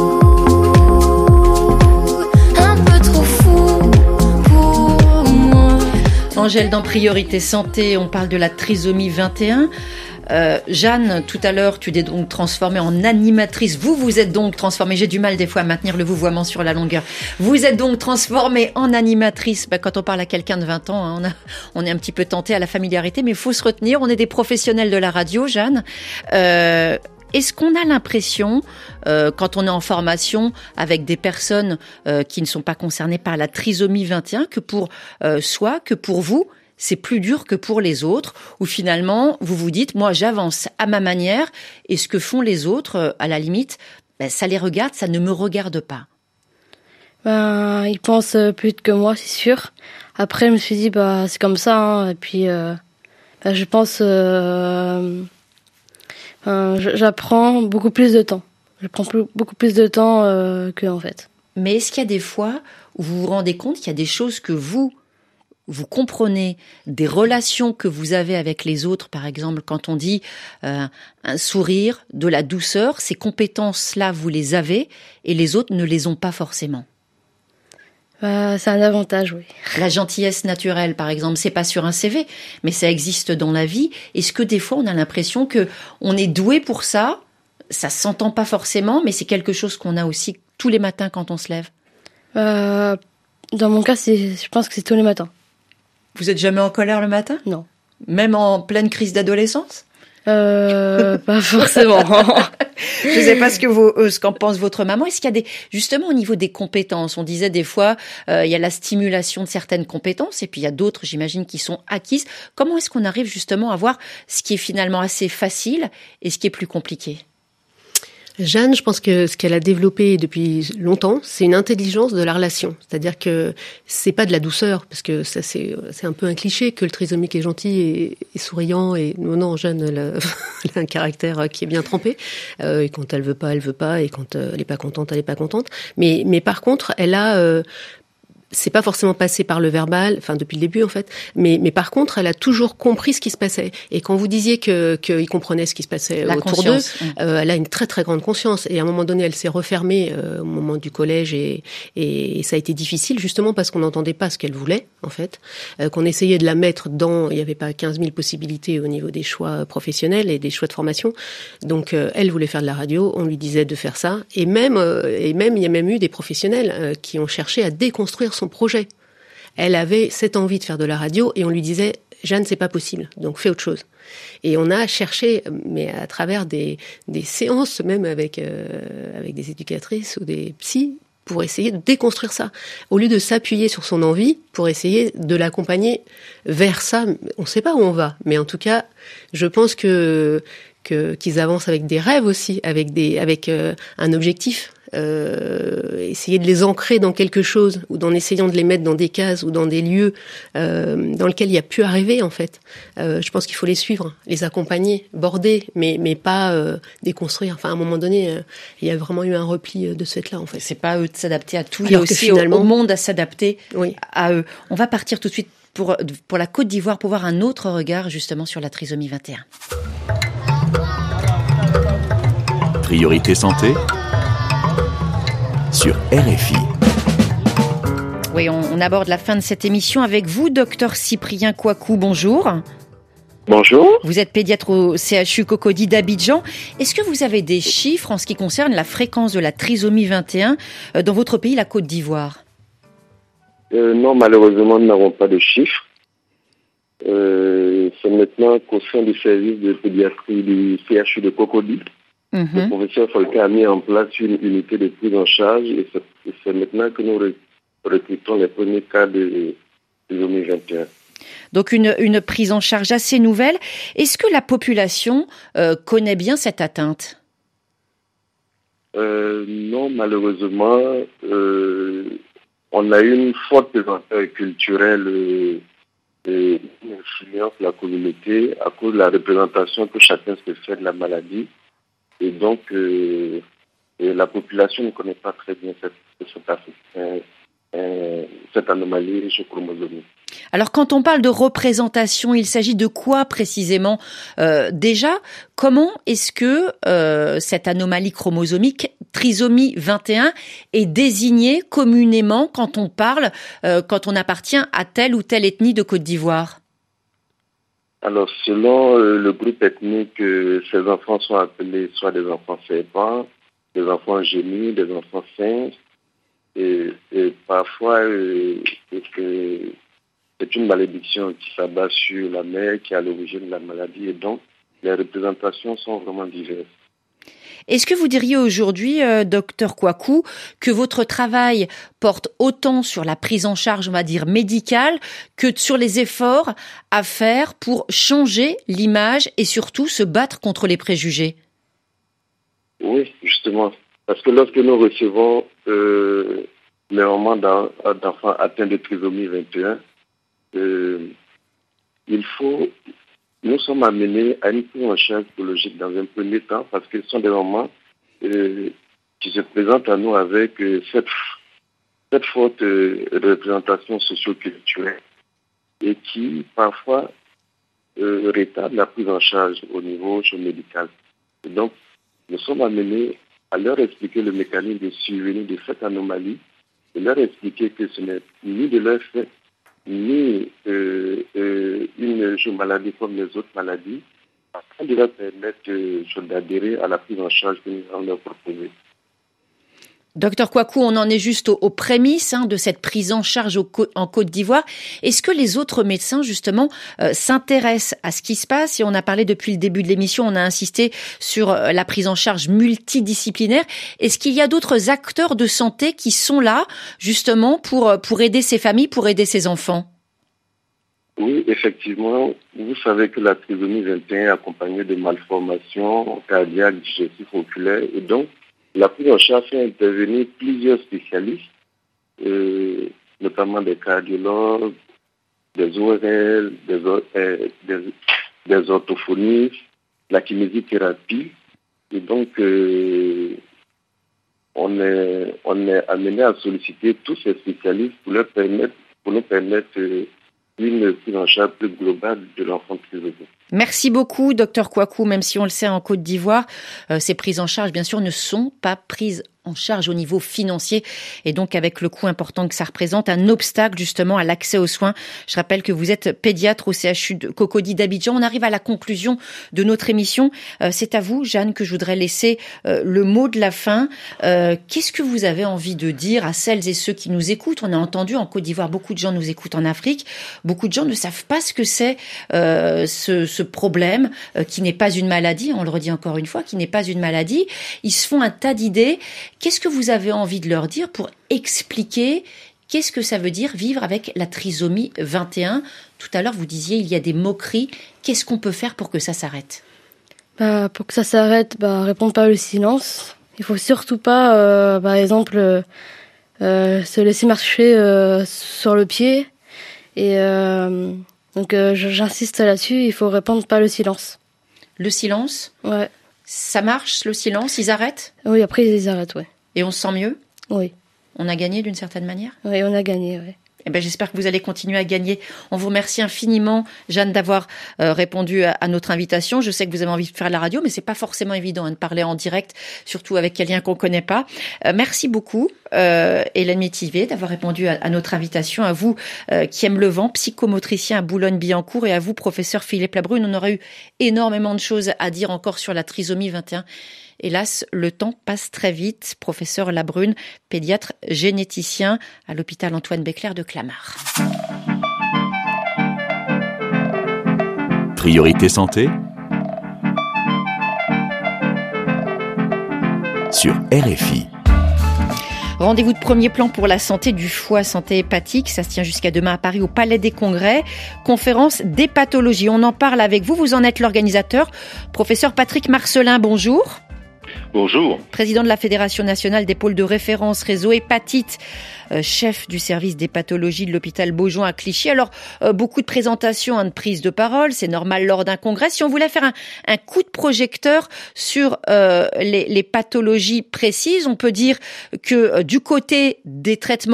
un peu trop fou pour moi. Angèle, dans Priorité Santé, on parle de la trisomie vingt et un. Euh, Jeanne, tout à l'heure, tu t'es donc transformée en animatrice. Vous, vous êtes donc transformée. J'ai du mal des fois à maintenir le vouvoiement sur la longueur. Vous êtes donc transformée en animatrice. Ben, quand on parle à quelqu'un de vingt ans, hein, on, a, on est un petit peu tenté à la familiarité, mais il faut se retenir. On est des professionnels de la radio, Jeanne. Euh, Est-ce qu'on a l'impression, euh, quand on est en formation avec des personnes euh, qui ne sont pas concernées par la trisomie vingt et un, que pour euh, soi, que pour vous, c'est plus dur que pour les autres, ou finalement, vous vous dites, moi, j'avance à ma manière, et ce que font les autres, euh, à la limite, ben, ça les regarde, ça ne me regarde pas. Ben, ils pensent plus que moi, c'est sûr. Après, je me suis dit, bah, c'est comme ça, hein, et puis, euh, ben, je pense, euh, ben, j'apprends beaucoup plus de temps. Je prends plus, beaucoup plus de temps euh, qu'eux, en fait. Mais est-ce qu'il y a des fois où vous vous rendez compte qu'il y a des choses que vous, vous comprenez, des relations que vous avez avec les autres, par exemple, quand on dit euh, un sourire, de la douceur, ces compétences-là, vous les avez, et les autres ne les ont pas forcément. Euh, c'est un avantage, oui. La gentillesse naturelle, par exemple, c'est pas sur un C V, mais ça existe dans la vie. Est-ce que des fois, on a l'impression que on est doué pour ça? Ça s'entend pas forcément, mais c'est quelque chose qu'on a aussi tous les matins quand on se lève. Euh, dans mon cas, c'est, je pense que c'est tous les matins. Vous êtes jamais en colère le matin? Non. Même en pleine crise d'adolescence? Euh, pas forcément. Je sais pas ce que vous, euh, ce qu'en pense votre maman. Est-ce qu'il y a des, justement au niveau des compétences, on disait des fois, euh, il y a la stimulation de certaines compétences et puis il y a d'autres, j'imagine, qui sont acquises. Comment est-ce qu'on arrive justement à voir ce qui est finalement assez facile et ce qui est plus compliqué? Jeanne, je pense que ce qu'elle a développé depuis longtemps, c'est une intelligence de la relation. C'est-à-dire que c'est pas de la douceur, parce que ça c'est c'est un peu un cliché que le trisomique est gentil et, et souriant. Et non, non, Jeanne, elle a, elle a un caractère qui est bien trempé. Euh, et quand elle veut pas, elle veut pas. Et quand elle est pas contente, elle est pas contente. Mais mais par contre, elle a euh, c'est pas forcément passé par le verbal, enfin depuis le début en fait, mais mais par contre elle a toujours compris ce qui se passait. Et quand vous disiez que qu'il comprenait ce qui se passait la autour d'eux, mmh. euh, elle a une très très grande conscience. Et à un moment donné, elle s'est refermée euh, au moment du collège et, et et ça a été difficile justement parce qu'on n'entendait pas ce qu'elle voulait en fait, euh, qu'on essayait de la mettre dans, il y avait pas quinze mille possibilités au niveau des choix professionnels et des choix de formation. Donc euh, elle voulait faire de la radio, on lui disait de faire ça. Et même euh, et même il y a même eu des professionnels euh, qui ont cherché à déconstruire son projet. Elle avait cette envie de faire de la radio et on lui disait « Jeanne, c'est pas possible, donc fais autre chose ». Et on a cherché, mais à travers des, des séances, même avec, euh, avec des éducatrices ou des psys, pour essayer de déconstruire ça. Au lieu de s'appuyer sur son envie, pour essayer de l'accompagner vers ça. On ne sait pas où on va, mais en tout cas, je pense que, que qu'ils avancent avec des rêves aussi, avec, des, avec euh, un objectif. Euh, essayer de les ancrer dans quelque chose ou en essayant de les mettre dans des cases ou dans des lieux euh, dans lesquels il n'y a plus à rêver en fait. Euh, je pense qu'il faut les suivre, les accompagner, border, mais mais pas euh, déconstruire. Enfin à un moment donné, euh, il y a vraiment eu un repli de ce fait-là en fait. C'est pas à eux de s'adapter à tout, il y a aussi finalement, au, au monde à s'adapter oui. à eux. On va partir tout de suite pour pour la Côte d'Ivoire pour voir un autre regard justement sur la trisomie vingt et un. Priorité santé sur R F I. Oui, on, on aborde la fin de cette émission avec vous, docteur Cyprien Kouakou. Bonjour. Bonjour. Vous êtes pédiatre au C H U Cocody d'Abidjan. Est-ce que vous avez des chiffres en ce qui concerne la fréquence de la trisomie vingt et un dans votre pays, la Côte d'Ivoire? euh, Non, malheureusement, nous n'avons pas de chiffres. Euh, c'est maintenant qu'au sein du service de pédiatrie du C H U de Cocody, Mmh. le professeur Folka a mis en place une unité de prise en charge et c'est, et c'est maintenant que nous recrutons les premiers cas de trisomie vingt et un. Donc une, une prise en charge assez nouvelle. Est-ce que la population euh, connaît bien cette atteinte? euh, Non, malheureusement, euh, on a une forte présentation culturelle euh, et une influence de la communauté à cause de la représentation que chacun se fait de la maladie. Et donc, euh, et la population ne connaît pas très bien cette, cette Africain euh, cette anomalie chromosomique. Alors quand on parle de représentation, il s'agit de quoi précisément euh, déjà, comment est-ce que euh, cette anomalie chromosomique, trisomie vingt et un, est désignée communément quand on parle, euh, quand on appartient à telle ou telle ethnie de Côte d'Ivoire ? Alors, selon euh, le groupe ethnique, euh, ces enfants sont appelés soit des enfants serpents, des enfants génies, des enfants singes, et, et parfois euh, euh, c'est une malédiction qui s'abat sur la mère qui est à l'origine de la maladie, et donc les représentations sont vraiment diverses. Est-ce que vous diriez aujourd'hui, euh, docteur Kouakou, que votre travail porte autant sur la prise en charge, on va dire, médicale, que sur les efforts à faire pour changer l'image et surtout se battre contre les préjugés ? Oui, justement. Parce que lorsque nous recevons euh, les mamans d'enfants atteints de trisomie vingt et un, euh, il faut... Nous sommes amenés à une prise en charge psychologique dans un premier temps parce que ce sont des mamans euh, qui se présentent à nous avec euh, cette, cette forte euh, représentation socio-culturelle et qui parfois euh, retardent la prise en charge au niveau médical. Et donc, nous sommes amenés à leur expliquer le mécanisme de survenue de cette anomalie et leur expliquer que ce n'est ni de leur fait ni euh, euh, une maladie comme les autres maladies, afin de leur permettre euh, d'adhérer à la prise en charge que nous allons leur proposer. Docteur Kouakou, on en est juste aux, aux prémices hein, de cette prise en charge au, en Côte d'Ivoire. Est-ce que les autres médecins, justement, euh, s'intéressent à ce qui se passe ? Et on a parlé depuis le début de l'émission, on a insisté sur euh, la prise en charge multidisciplinaire. Est-ce qu'il y a d'autres acteurs de santé qui sont là, justement, pour, pour aider ces familles, pour aider ces enfants ? Oui, effectivement. Vous savez que la trisomie vingt et un est accompagnée de malformations cardiaques, digestives, oculaires. Et donc, la prise en charge fait intervenir plusieurs spécialistes, euh, notamment des cardiologues, des O R L, des, euh, des, des orthophonistes, la kinésithérapie. Et donc, euh, on est, on est amené à solliciter tous ces spécialistes pour, leur permettre, pour nous permettre euh, une prise en charge plus globale de l'enfant trisomie. Merci beaucoup, docteur Kouakou. Même si on le sait en Côte d'Ivoire, euh, ces prises en charge, bien sûr, ne sont pas prises en charge au niveau financier et donc avec le coût important que ça représente, un obstacle justement à l'accès aux soins. Je rappelle que vous êtes pédiatre au C H U de Cocody d'Abidjan. On arrive à la conclusion de notre émission. Euh, c'est à vous, Jeanne, que je voudrais laisser euh, le mot de la fin. Euh, qu'est-ce que vous avez envie de dire à celles et ceux qui nous écoutent ? On a entendu en Côte d'Ivoire, beaucoup de gens nous écoutent en Afrique. Beaucoup de gens ne savent pas ce que c'est euh, ce, ce problème euh, qui n'est pas une maladie. On le redit encore une fois, qui n'est pas une maladie. Ils se font un tas d'idées. Qu'est-ce que vous avez envie de leur dire pour expliquer qu'est-ce que ça veut dire vivre avec la trisomie vingt et un ? Tout à l'heure, vous disiez il y a des moqueries. Qu'est-ce qu'on peut faire pour que ça s'arrête ? Bah, pour que ça s'arrête, bah, répondre pas au silence. Il faut surtout pas, euh, par exemple, euh, euh, se laisser marcher euh, sur le pied. Et euh, donc, euh, j'insiste là-dessus, il faut répondre pas le silence. Le silence ? Ouais. Ça marche, le silence ? Ils arrêtent ? Oui, après ils arrêtent, ouais. Et on se sent mieux ? Oui. On a gagné d'une certaine manière ? Oui, on a gagné, oui. Eh ben, j'espère que vous allez continuer à gagner. On vous remercie infiniment, Jeanne, d'avoir euh, répondu à, à notre invitation. Je sais que vous avez envie de faire la radio, mais c'est pas forcément évident hein, de parler en direct, surtout avec quelqu'un qu'on connaît pas. Euh, merci beaucoup, euh, Hélène Métivier, d'avoir répondu à, à notre invitation. À vous, euh, qui aime le vent, psychomotricien à Boulogne-Billancourt, et à vous, professeur Philippe Labrune. On aurait eu énormément de choses à dire encore sur la trisomie vingt et un. Hélas, le temps passe très vite. Professeur Labrune, pédiatre généticien à l'hôpital Antoine Béclair de Clamart. Priorité santé sur R F I. Rendez-vous de premier plan pour la santé du foie, santé hépatique. Ça se tient jusqu'à demain à Paris au Palais des Congrès. Conférence d'hépatologie. On en parle avec vous. Vous en êtes l'organisateur. Professeur Patrick Marcelin, bonjour. Bonjour. Président de la Fédération nationale des pôles de référence réseau hépatite, euh, chef du service d'hépatologie de l'hôpital Beaujon à Clichy. Alors, euh, beaucoup de présentations, hein, de prises de parole, c'est normal lors d'un congrès. Si on voulait faire un, un coup de projecteur sur euh, les, les pathologies précises, on peut dire que euh, du côté des traitements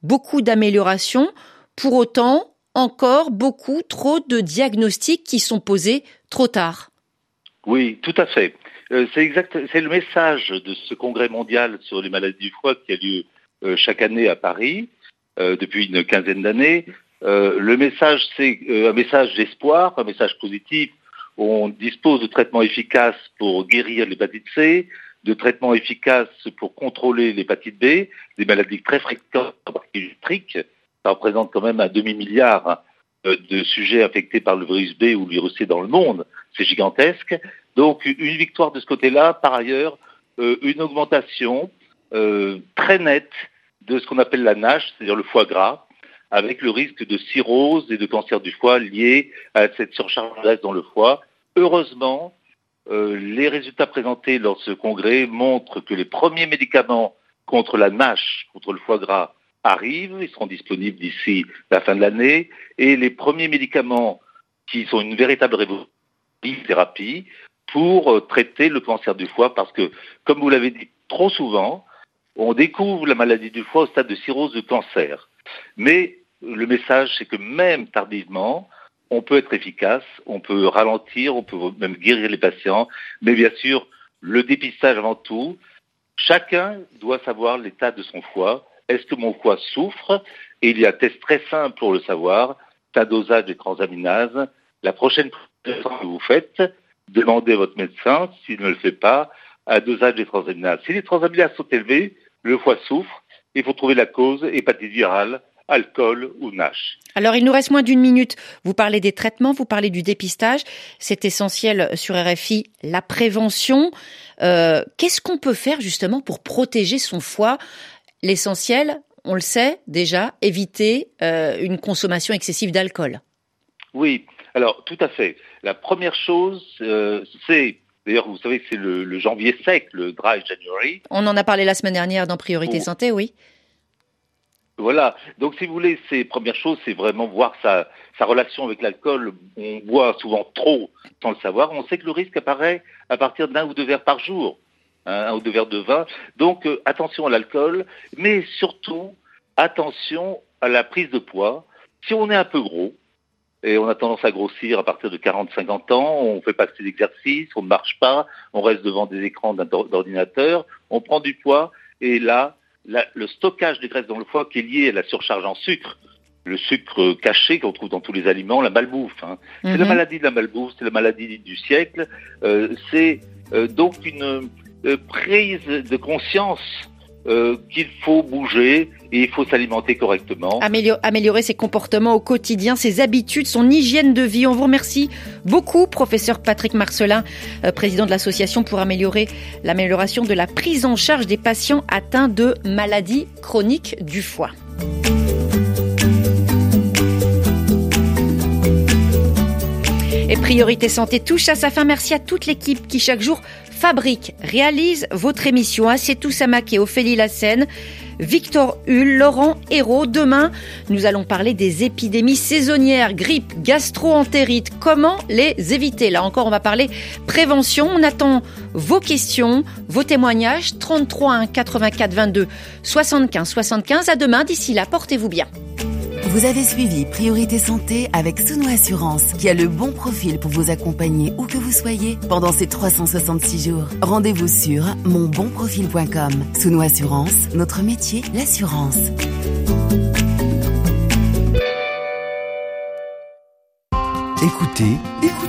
beaucoup d'améliorations. Pour autant, encore beaucoup trop de diagnostics qui sont posés trop tard. Oui, tout à fait. Euh, c'est exact, c'est le message de ce congrès mondial sur les maladies du foie qui a lieu euh, chaque année à Paris euh, depuis une quinzaine d'années. Euh, le message, c'est euh, un message d'espoir, un message positif. On dispose de traitements efficaces pour guérir l'hépatite C, de traitements efficaces pour contrôler l'hépatite B, des maladies très fréquentes, en particulier gastriques. Ça représente quand même un demi-milliard de sujets infectés par le virus B ou le virus C dans le monde. C'est gigantesque. Donc, une victoire de ce côté-là. Par ailleurs, euh, une augmentation euh, très nette de ce qu'on appelle la NASH, c'est-à-dire le foie gras, avec le risque de cirrhose et de cancer du foie lié à cette surcharge de graisse dans le foie. Heureusement, euh, les résultats présentés lors de ce congrès montrent que les premiers médicaments contre la NASH, contre le foie gras, arrivent, ils seront disponibles d'ici la fin de l'année, et les premiers médicaments qui sont une véritable révolution, thérapie, pour euh, traiter le cancer du foie, parce que, comme vous l'avez dit trop souvent, on découvre la maladie du foie au stade de cirrhose de cancer. Mais le message, c'est que même tardivement, on peut être efficace, on peut ralentir, on peut même guérir les patients, mais bien sûr, le dépistage avant tout, chacun doit savoir l'état de son foie. Est-ce que mon foie souffre? Et il y a un test très simple pour le savoir, c'est un dosage des transaminases. La prochaine fois que vous faites, demandez à votre médecin, s'il ne le fait pas, un dosage des transaminases. Si les transaminases sont élevées, le foie souffre, il faut trouver la cause, hépatite virale, alcool ou NASH. Alors, il nous reste moins d'une minute. Vous parlez des traitements, vous parlez du dépistage. C'est essentiel sur R F I, la prévention. Euh, qu'est-ce qu'on peut faire justement pour protéger son foie? L'essentiel, on le sait déjà, éviter euh, une consommation excessive d'alcool. Oui, alors tout à fait. La première chose, euh, c'est, d'ailleurs vous savez que c'est le, le janvier sec, le dry January. On en a parlé la semaine dernière dans Priorité oh. Santé, oui. Voilà, donc si vous voulez, c'est première chose, c'est vraiment voir sa, sa relation avec l'alcool. On boit souvent trop sans le savoir. On sait que le risque apparaît à partir d'un ou deux verres par jour. Un ou deux verres de vin. Donc, euh, attention à l'alcool, mais surtout, attention à la prise de poids. Si on est un peu gros, et on a tendance à grossir à partir de quarante à cinquante ans, on ne fait pas assez d'exercice, on ne marche pas, on reste devant des écrans d'ordinateur, on prend du poids, et là, la, le stockage des graisses dans le foie qui est lié à la surcharge en sucre, le sucre caché qu'on trouve dans tous les aliments, la malbouffe. Hein. Mm-hmm. C'est la maladie de la malbouffe, c'est la maladie du siècle. Euh, c'est euh, donc une... Euh, prise de conscience euh, qu'il faut bouger et il faut s'alimenter correctement. Amélior- améliorer ses comportements au quotidien, ses habitudes, son hygiène de vie. On vous remercie beaucoup, professeur Patrick Marcelin, euh, président de l'association pour améliorer l'amélioration de la prise en charge des patients atteints de maladies chroniques du foie. Et Priorité Santé touche à sa fin. Merci à toute l'équipe qui chaque jour fabrique, réalise votre émission. Assietou Samaké, Ophélie Lassène, Victor Hull, Laurent Hérault. Demain, nous allons parler des épidémies saisonnières, grippe, gastro-entérite. Comment les éviter? Là encore, on va parler prévention. On attend vos questions, vos témoignages. trente-trois un quatre-vingt-quatre vingt-deux soixante-quinze soixante-quinze. À demain. D'ici là, portez-vous bien. Vous avez suivi Priorité Santé avec Souno Assurance, qui a le bon profil pour vous accompagner où que vous soyez pendant ces trois cent soixante-six jours. Rendez-vous sur mon bon profil point com. Souno Assurance, notre métier, l'assurance. Écoutez, écoutez.